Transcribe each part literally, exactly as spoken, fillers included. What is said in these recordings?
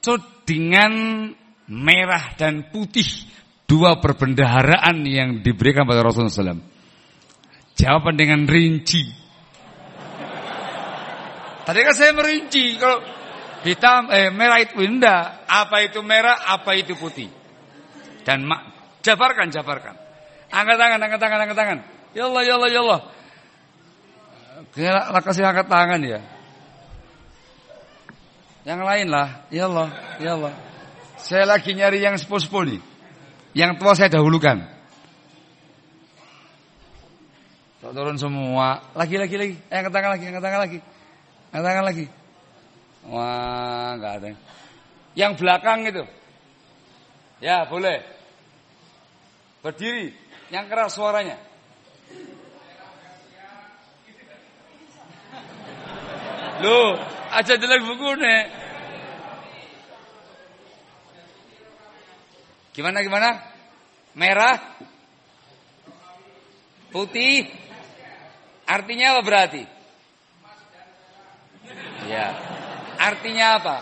dimaksud dengan merah dan putih, dua perbendaharaan yang diberikan pada Rasulullah shallallahu alaihi wasallam? Jawaban dengan rinci. Tadi kan saya merinci, kalau hitam eh merah itu indah, apa itu merah, apa itu putih. Dan mak, jabarkan, jabarkan. Angkat tangan, angkat tangan, angkat tangan. Ya Allah, ya Allah, ya Allah. Kira kasih angkat tangan ya. Yang lain lah, ya Allah, ya Allah. Saya lagi nyari yang sepuh-sepuh nih. Yang tua saya dahulukan. Turun semua. Lagi, lagi, lagi. Eh, angkat tangan lagi, angkat tangan lagi. Angkat tangan lagi. Wah, enggak ada. Yang belakang itu. Ya, boleh. Berdiri. Yang keras suaranya. Loh, aja jelek buku nih. Gimana, gimana? Merah? Putih? Artinya apa berarti? Ya. Artinya apa?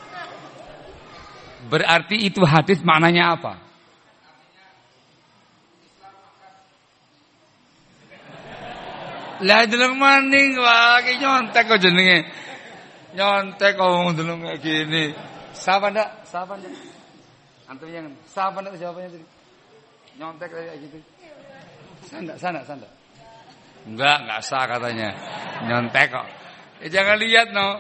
Berarti itu hadis maknanya apa? Lah deleng maning wae nyontek kok jenenge. Nyontek kok deleng kayak gini. Sapa ndak? Sapa ndak? Antum yang sapa ndak jawabannya tadi? Nyontek kayak gitu. Sana, sana, sana. Enggak, enggak sah katanya. Nyontek kok. Eh, jangan lihat no.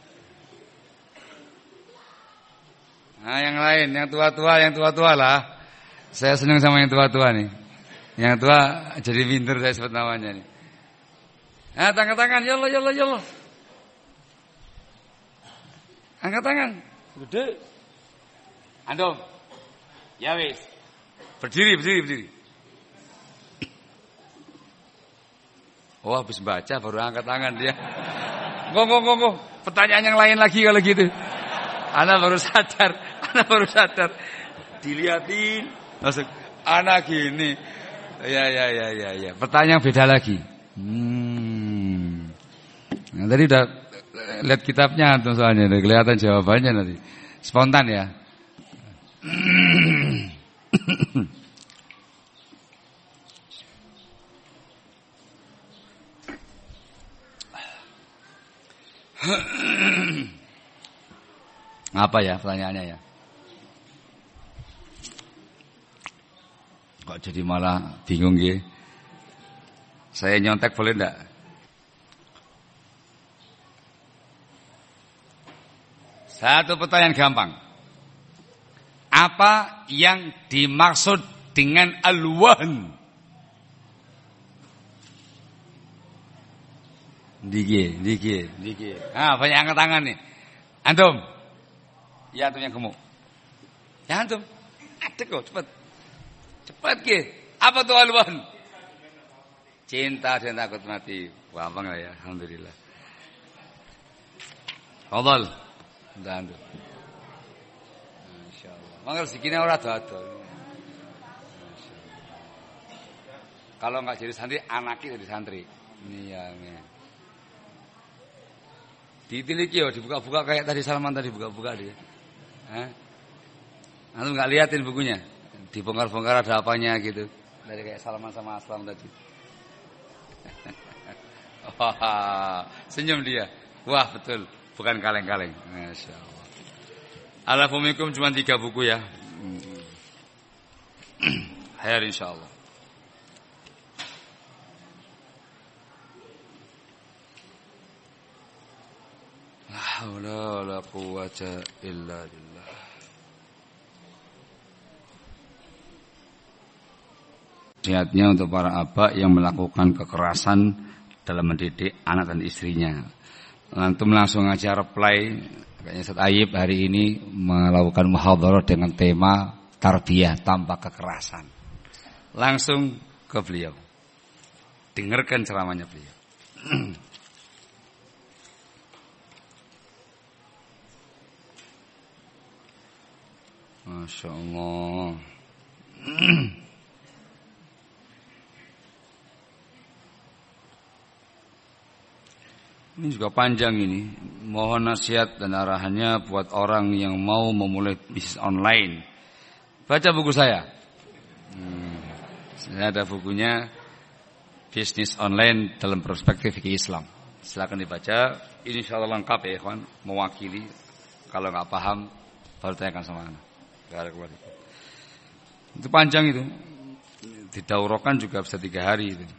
Nah, yang lain, yang tua-tua, yang tua-tua lah. Saya senang sama yang tua-tua nih. Yang tua jadi pinter saya sebut namanya nih. Nah, tangan-tangan, ya Allah, ya Allah, ya Allah. Angkat tangan. Gede. Antum. Ya wis. Berdiri, berdiri, berdiri. Oh, habis baca baru angkat tangan dia. Ngong, ngong, ngong. Pertanyaan yang lain lagi kalau gitu. Ana baru sadar, ana baru sadar. Dilihatin, masuk. Ana gini. Ya, ya, ya, ya, ya. Pertanyaan beda lagi. Hmm. Nah, tadi udah lihat kitabnya antum soalnya, udah kelihatan jawabannya nanti. Spontan ya. Apa ya pertanyaannya ya? Kok jadi malah bingung gitu? Saya nyontek boleh enggak? Satu pertanyaan gampang. Apa yang dimaksud dengan al-wahn? Dikit, dikit, dikit. Ah, banyak angkat tangan nih. Antum. Ya, antum yang gemuk. Ya, antum. Adek kok, cepet. Cepet ke. Apa tuh al-wahn? Cinta dan takut mati. Gampang lah ya, alhamdulillah. Fadhal. Udah antum. Masyaallah. Mangga rezekine ora dodol. Kalau enggak jadi santri, anaknya jadi santri. Iya, iya. Ditiliki yo, dibuka-buka kayak tadi Salman tadi buka-buka dia. Hah? Antum enggak liatin bukunya? Dibongkar-bongkar ada apanya gitu. Dari kayak Salman sama Aslam tadi. Wah, senyum dia. Wah, betul. Bukan kaleng-kaleng. Masyaallah. Alafumikum cuma tiga buku ya. Hayar insyaallah. La haula wala quwwata illa billah. Nasihatnya untuk para aba yang melakukan kekerasan dalam mendidik anak dan istrinya. Antum langsung aja reply. Kayaknya Ustaz Ayib hari ini melakukan muhadharah dengan tema tarbiyah tanpa kekerasan. Langsung ke beliau. Dengarkan ceramahnya beliau. Masya Allah. Ini juga panjang ini. mohon nasihat dan arahannya buat orang yang mau memulai bisnis online. Baca buku saya. Hmm, saya ada bukunya Bisnis Online dalam Perspektif Fikih Islam. Silakan dibaca. Ini insyaallah lengkap ya, ikhwan. Mewakili. Kalau nggak paham, baru tanyakan sama anak. Itu panjang itu. Didaurahkan juga bisa tiga hari itu.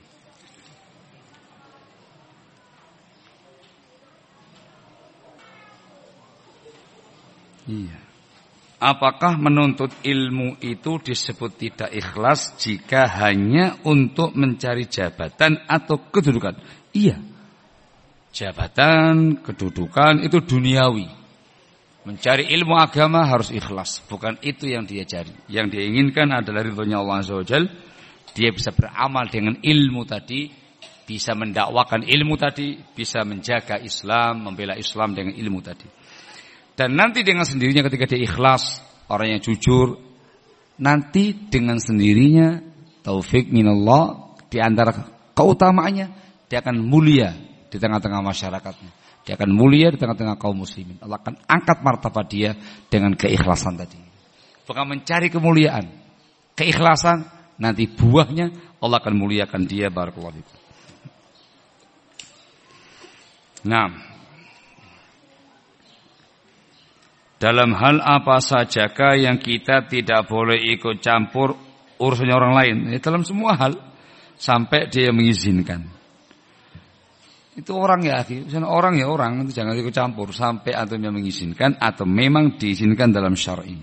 Iya. Apakah menuntut ilmu itu disebut tidak ikhlas jika hanya untuk mencari jabatan atau kedudukan? Iya. Jabatan, kedudukan itu duniawi. Mencari ilmu agama harus ikhlas. Bukan itu yang dia cari. Yang dia inginkan adalah ridhonya Allah Azza wa Jalla. Dia bisa beramal dengan ilmu tadi. Bisa mendakwakan ilmu tadi. Bisa menjaga Islam, membela Islam dengan ilmu tadi. Dan nanti dengan sendirinya ketika dia ikhlas, orang yang jujur, nanti dengan sendirinya taufik minallah, di antara keutamaannya dia akan mulia di tengah-tengah masyarakatnya. Dia akan mulia di tengah-tengah kaum muslimin. Allah akan angkat martabat dia dengan keikhlasan tadi. Bukan mencari kemuliaan, keikhlasan, nanti buahnya Allah akan muliakan dia. Barakallahu fikum. Nah, dalam hal apa sajakah yang kita tidak boleh ikut campur urusannya orang lain? Ya, dalam semua hal sampai dia mengizinkan. Itu orang ya, misalnya orang ya orang, itu jangan ikut campur sampai antum yang mengizinkan atau memang diizinkan dalam syar'i.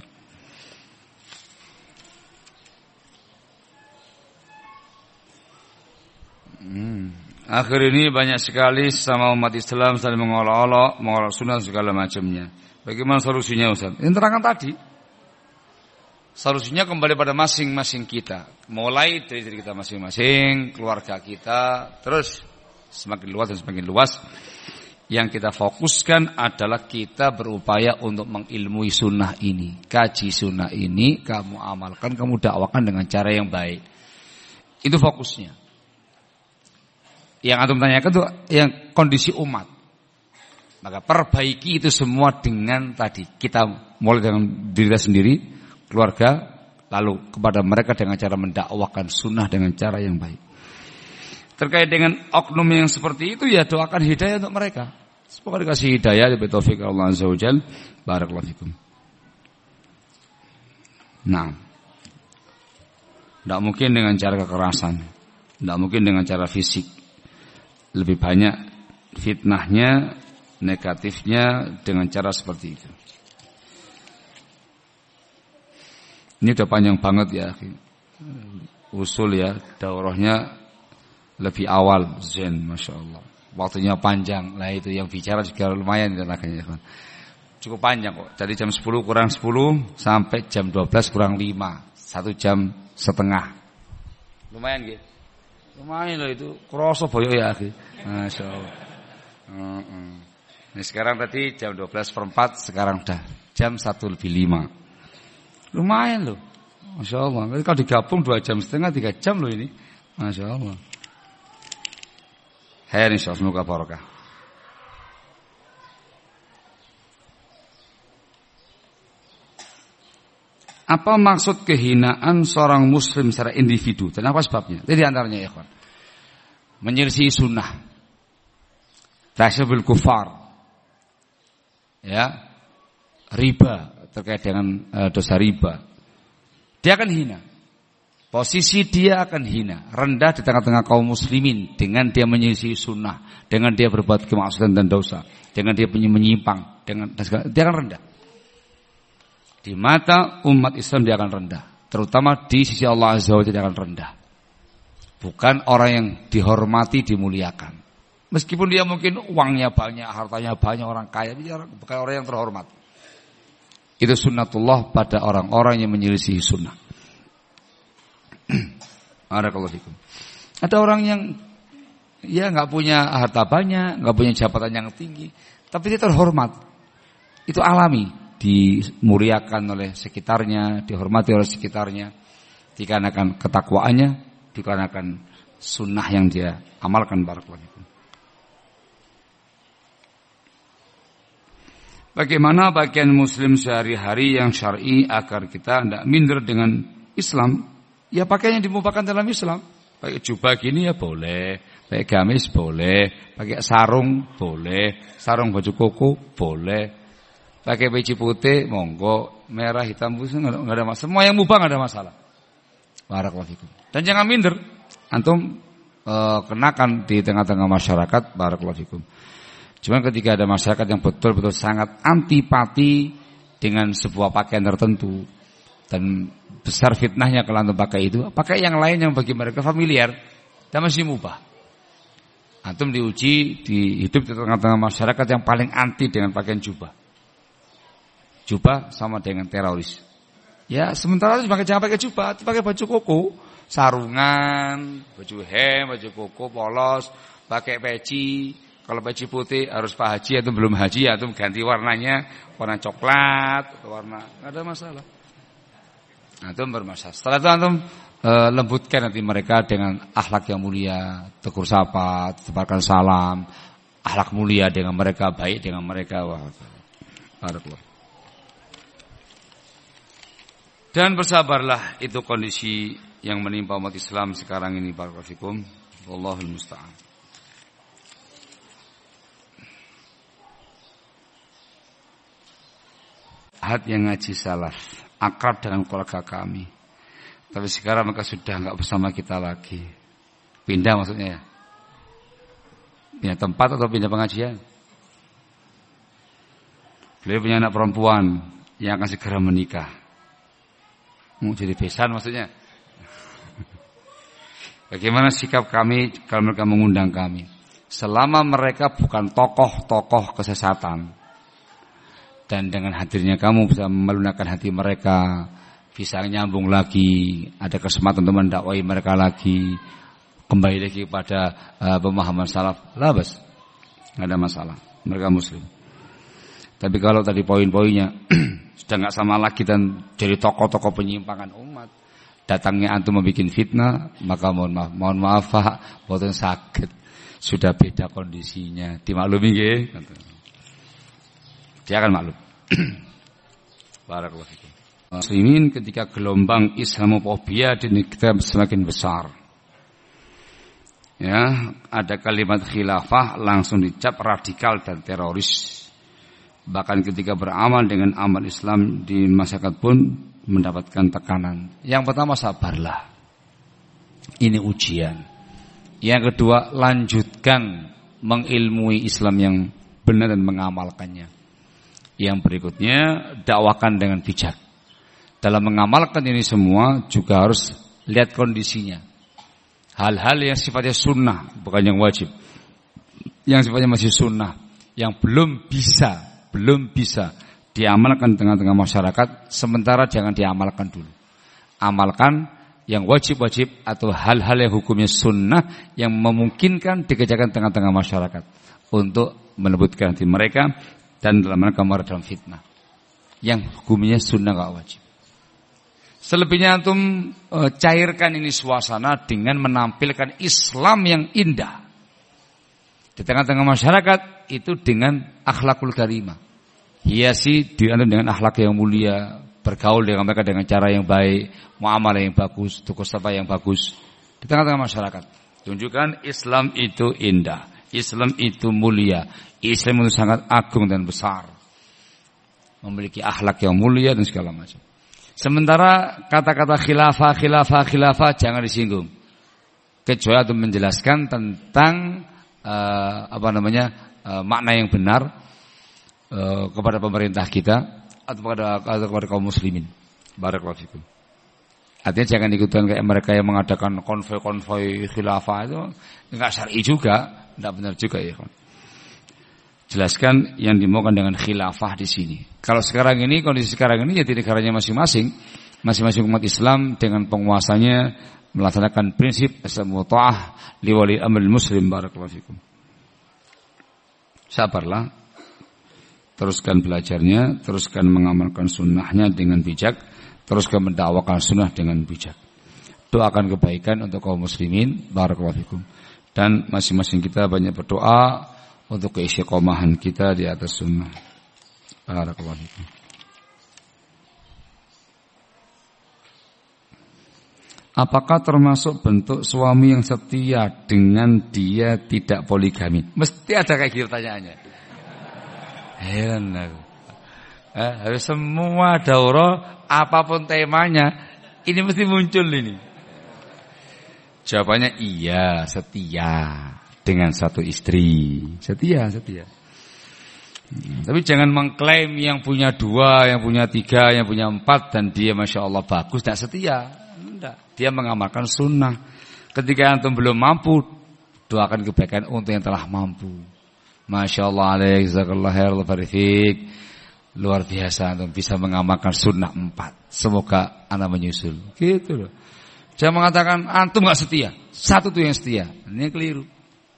Hmm. Akhir ini banyak sekali sama umat Islam saling mengolok-olok, mengolok sunnah segala macamnya. Bagaimana solusinya Ustaz? Yang terangkan tadi. Solusinya kembali pada masing-masing kita. Mulai dari diri kita masing-masing, keluarga kita, terus semakin luas dan semakin luas. Yang kita fokuskan adalah kita berupaya untuk mengilmui sunnah ini. Kaji sunnah ini, kamu amalkan, kamu dakwakan dengan cara yang baik. Itu fokusnya. Yang antum tanyakan itu yang kondisi umat. Maka perbaiki itu semua dengan tadi. Kita mulai dengan diri kita sendiri, keluarga, lalu kepada mereka dengan cara mendakwakan sunnah dengan cara yang baik. Terkait dengan oknum yang seperti itu, ya doakan hidayah untuk mereka. Semoga dikasih hidayah dari taufik Allah Azza wa Jalla. Barakallahu fikum. Nah, tidak mungkin dengan cara kekerasan, tidak mungkin dengan cara fisik. Lebih banyak fitnahnya, negatifnya dengan cara seperti itu. Ini udah panjang banget ya, usul ya, daurahnya lebih awal, zen, masya Allah. Waktunya panjang, lah itu yang bicara juga lumayan tenaganya. Cukup panjang kok, dari jam sepuluh kurang sepuluh sampai jam dua belas kurang lima, satu jam setengah. Lumayan gitu, lumayan loh itu, kroso boyo ya, masya Allah. Uh -uh. Ini sekarang tadi jam dua belas per empat, sekarang udah jam satu lebih lima. Lumayan loh. Masya Allah. Kalau digabung dua jam setengah, tiga jam loh ini. Masya Allah. Hai insya Allah, semoga barokah. Apa maksud kehinaan seorang muslim secara individu? Dan apa sebabnya? Jadi antaranya ya kawan, menyelisih sunnah, tasyabil kufar, ya, riba, terkait dengan e, dosa riba, dia akan hina. Posisi dia akan hina, rendah di tengah-tengah kaum muslimin dengan dia menyelisih sunnah, dengan dia berbuat kemaksiatan dan dosa, dengan dia menyimpang, dengan dia akan rendah. Di mata umat Islam dia akan rendah, terutama di sisi Allah Azza wa Jalla dia akan rendah. Bukan orang yang dihormati, dimuliakan. Meskipun dia mungkin uangnya banyak, hartanya banyak, orang kaya, dia bukan orang yang terhormat. Itu sunnatullah pada orang-orang yang menyelisih sunnah. Ada orang yang ya nggak punya harta banyak, nggak punya jabatan yang tinggi, tapi dia terhormat. Itu alami, dimuliakan oleh sekitarnya, dihormati oleh sekitarnya, dikarenakan ketakwaannya, dikarenakan sunnah yang dia amalkan. Barakallahu fikum. Bagaimana bagian muslim sehari-hari yang syar'i agar kita tidak minder dengan Islam? Ya pakaian yang dimubahkan dalam Islam. Pakai jubah gini ya boleh, pakai gamis boleh, pakai sarung boleh, sarung baju koko boleh, pakai peci putih monggo, merah hitam putih nggak ada masalah. Semua yang mubah nggak ada masalah. Barakallahu fikum. Dan jangan minder, antum e, kenakan di tengah-tengah masyarakat. Barakallahu fikum. Cuma ketika ada masyarakat yang betul-betul sangat antipati dengan sebuah pakaian tertentu dan besar fitnahnya kalau antum pakai itu, pakai yang lain yang bagi mereka familiar dan masih mubah. Antum diuji di hidup di tengah-tengah masyarakat yang paling anti dengan pakaian jubah. Jubah sama dengan teroris. Ya sementara itu jangan pakai jubah, pakai baju koko, sarungan, baju hem, baju koko, polos, pakai peci. Kalau peci putih harus Pak Haji atau belum haji, atau ganti warnanya, warna coklat atau warna, nggak ada masalah. Antum bermasalah. Setelah itu antum e, lembutkan nanti mereka dengan akhlak yang mulia, tegur sapa, tebarkan salam, akhlak mulia dengan mereka, baik dengan mereka. Wah, barakallah. Dan bersabarlah, itu kondisi yang menimpa umat Islam sekarang ini. Barakallahu fikum. Wallahul musta'an. Ahad yang ngaji salaf, akrab dengan keluarga kami, tapi sekarang mereka sudah enggak bersama kita lagi. Pindah maksudnya ya? Pindah tempat atau pindah pengajian? Beliau punya anak perempuan yang akan segera menikah. Mau jadi besan maksudnya? Bagaimana sikap kami kalau mereka mengundang kami? Selama mereka bukan tokoh-tokoh kesesatan, dan dengan hadirnya kamu bisa melunakkan hati mereka, bisa nyambung lagi, ada kesempatan untuk mendakwai mereka lagi, kembali lagi kepada uh, pemahaman salaf, labas, nggak ada masalah, mereka muslim. Tapi kalau tadi poin-poinnya sudah nggak sama lagi dan jadi tokoh-tokoh penyimpangan umat, datangnya antum membuat fitnah, maka mohon maaf, mohon maaf Pak, boten sakit, sudah beda kondisinya, dimaklumi nggih. Dia akan maklum. Barakallahu fikum. Muslimin, ketika gelombang Islamofobia di negeri kita semakin besar, ya, ada kalimat khilafah langsung dicap radikal dan teroris. Bahkan ketika beramal dengan amal Islam di masyarakat pun mendapatkan tekanan. Yang pertama, sabarlah. Ini ujian. Yang kedua, lanjutkan mengilmui Islam yang benar dan mengamalkannya. Yang berikutnya, dakwakan dengan bijak. Dalam mengamalkan ini semua juga harus lihat kondisinya. Hal-hal yang sifatnya sunnah, bukan yang wajib. Yang sifatnya masih sunnah, yang belum bisa, belum bisa diamalkan di tengah-tengah masyarakat, sementara jangan diamalkan dulu. Amalkan yang wajib-wajib atau hal-hal yang hukumnya sunnah yang memungkinkan dikerjakan di tengah-tengah masyarakat untuk melembutkan hati mereka dan dalam rangka meredam fitnah. Yang hukumnya sunnah gak wajib. Selebihnya antum e, cairkan ini suasana dengan menampilkan Islam yang indah di tengah-tengah masyarakat itu dengan akhlakul karimah. Hiasi diri dengan akhlak yang mulia, bergaul dengan mereka dengan cara yang baik, muamalah yang bagus, tutur sapa yang bagus di tengah-tengah masyarakat. Tunjukkan Islam itu indah, Islam itu mulia, Islam itu sangat agung dan besar, memiliki akhlak yang mulia dan segala macam. Sementara kata-kata khilafah, khilafah, khilafah jangan disinggung, kecuali untuk menjelaskan tentang uh, apa namanya uh, makna yang benar uh, kepada pemerintah kita atau kepada, atau kepada kaum muslimin. Barakallahu fikum. Artinya jangan ikutan kayak mereka yang mengadakan konvoi-konvoi khilafah, itu enggak syar'i juga, enggak benar juga ya. Jelaskan yang dimaukan dengan khilafah di sini. Kalau sekarang ini, kondisi sekarang ini ya di negaranya masing-masing, masing-masing umat Islam dengan penguasanya melaksanakan prinsip as-sam'uta'ah li wali amril muslim. Barakallahu fikum. Sabarlah, teruskan belajarnya, teruskan mengamalkan sunnahnya dengan bijak, teruskan mendakwakan sunnah dengan bijak. Doakan kebaikan untuk kaum muslimin. Barakallahu fikum. Dan masing-masing kita banyak berdoa untuk keistiqomahan kita di atas sunnah. Barakallahu fikum. Apakah termasuk bentuk suami yang setia dengan dia tidak poligami? Mesti ada kayak gitu pertanyaannya. Heran aku. Eh, harus semua daurah apapun temanya ini mesti muncul ini. Jawabannya iya, setia dengan satu istri. Setia, setia. Hmm, tapi jangan mengklaim yang punya dua, yang punya tiga, yang punya empat dan dia masya Allah bagus, tidak setia. Tidak. Dia mengamalkan sunnah. Ketika antum belum mampu, doakan kebaikan untuk yang telah mampu. Masya Allah alaik, jazakallah khair, barifik. Luar biasa antum bisa mengamalkan sunnah empat. Semoga anak menyusul. Gitu loh. Jangan mengatakan antum gak setia. Satu tuh yang setia. Ini keliru.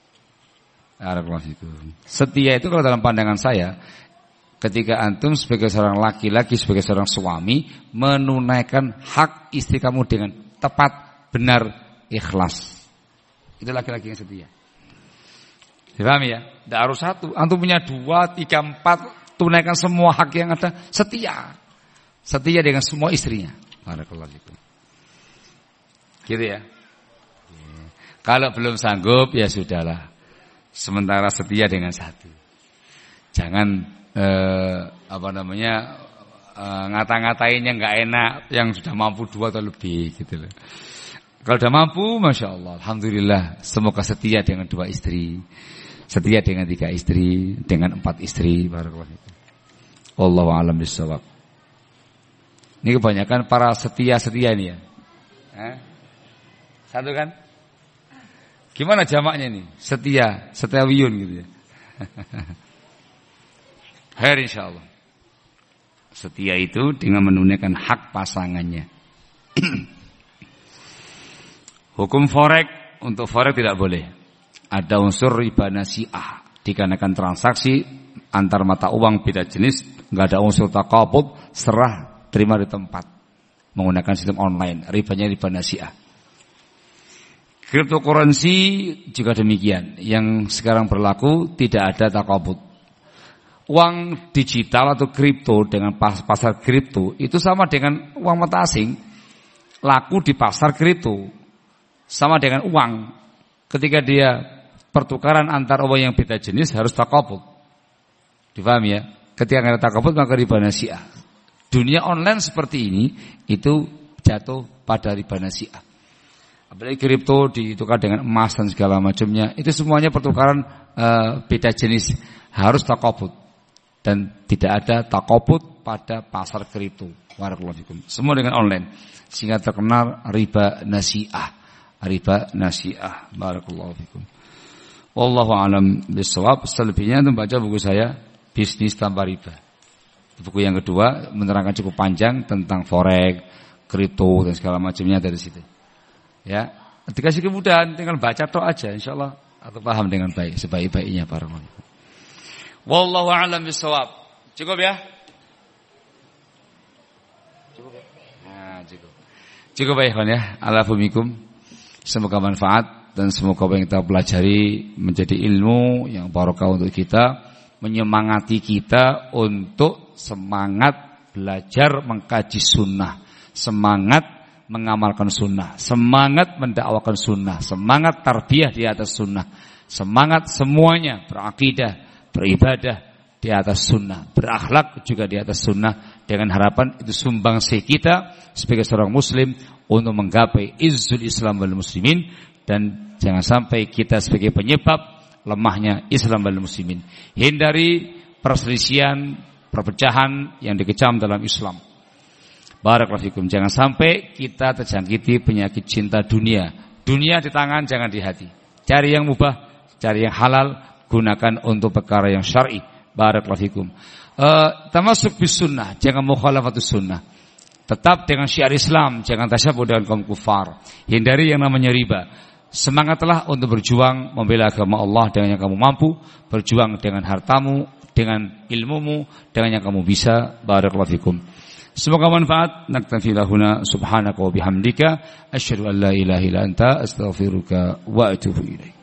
Setia itu kalau dalam pandangan saya, ketika antum sebagai seorang laki-laki, sebagai seorang suami, menunaikan hak istri kamu dengan tepat, benar, ikhlas. Itu laki-laki yang setia. Dipahami ya? Tidak harus satu. Antum punya dua, tiga, empat, tunaikan semua hak yang ada, setia. Setia dengan semua istrinya. Barakallahu fikum. Gitu ya. Kalau belum sanggup, ya sudahlah. Sementara setia dengan satu. Jangan eh, apa namanya eh, ngata-ngatainnya nggak enak yang sudah mampu dua atau lebih gitu loh. Kalau sudah mampu, masya Allah, alhamdulillah, semoga setia dengan dua istri, setia dengan tiga istri, dengan empat istri. Barakallahu fikum. Wallahu a'lam bishawab. Ini kebanyakan para setia-setia nih ya. Eh? Satu kan? Gimana jamaknya nih? Setia, setiawiyun gitu ya. Khair insyaallah. Setia itu dengan menunaikan hak pasangannya. Hukum forek, untuk forek tidak boleh. Ada unsur riba nasi'ah, dikarenakan transaksi antar mata uang beda jenis, enggak ada unsur taqabud, serah terima di tempat. Menggunakan sistem online, ribanya riba nasi'ah. Cryptocurrency juga demikian. Yang sekarang berlaku tidak ada taqabud. Uang digital atau kripto dengan pasar kripto itu sama dengan uang mata asing. Laku di pasar kripto sama dengan uang. Ketika dia pertukaran antar uang yang beda jenis harus taqabud. Difahami ya? Ketika ada taqabud maka riba nasi'ah. Dunia online seperti ini itu jatuh pada riba nasi'ah. Apalagi kripto ditukar dengan emas dan segala macamnya, itu semuanya pertukaran uh, beda jenis, harus taqabud dan tidak ada taqabud pada pasar kripto. Barakallahu fikum. Semua dengan online sehingga terkenal riba nasi'ah. Riba nasi'ah. Barakallahu fikum. Wallahu a'lam bishawab. Selebihnya itu baca buku saya Bisnis Tanpa Riba. Buku yang kedua menerangkan cukup panjang tentang forex, kripto dan segala macamnya dari situ. Ya, dikasih kemudahan, tinggal baca tok aja, insyaallah atau paham dengan baik, sebaik-baiknya para ulama. Wallahu a'lam bishawab. Cukup ya? Cukup ya? Nah, cukup. Cukup ya, ikhwan ya. Alafumikum. Semoga manfaat dan semoga apa yang kita pelajari menjadi ilmu yang barokah untuk kita, menyemangati kita untuk semangat belajar mengkaji sunnah, semangat mengamalkan sunnah, semangat mendakwakan sunnah, semangat tarbiyah di atas sunnah, semangat semuanya berakidah, beribadah di atas sunnah, berakhlak juga di atas sunnah, dengan harapan itu sumbangsih kita sebagai seorang muslim untuk menggapai izzul Islam wal muslimin, dan jangan sampai kita sebagai penyebab lemahnya Islam wal muslimin. Hindari perselisihan, perpecahan yang dikecam dalam Islam. Barakallahu fikum. Jangan sampai kita terjangkiti penyakit cinta dunia. Dunia di tangan, jangan di hati. Cari yang mubah, cari yang halal, gunakan untuk perkara yang syar'i. Barakallahu fikum. Uh, termasuk bis sunnah, jangan mukhalafatus sunnah. Tetap dengan syiar Islam, jangan tasyabuh dengan kaum kufar. Hindari yang namanya riba. Semangatlah untuk berjuang membela agama Allah dengan yang kamu mampu, berjuang dengan hartamu, dengan ilmumu, dengan yang kamu bisa. Barakallahu fikum. Semoga manfaat. Naktafi lahuna subhanaka wa bihamdika asyhadu an la ilaha illa anta astaghfiruka wa atubu ilaik.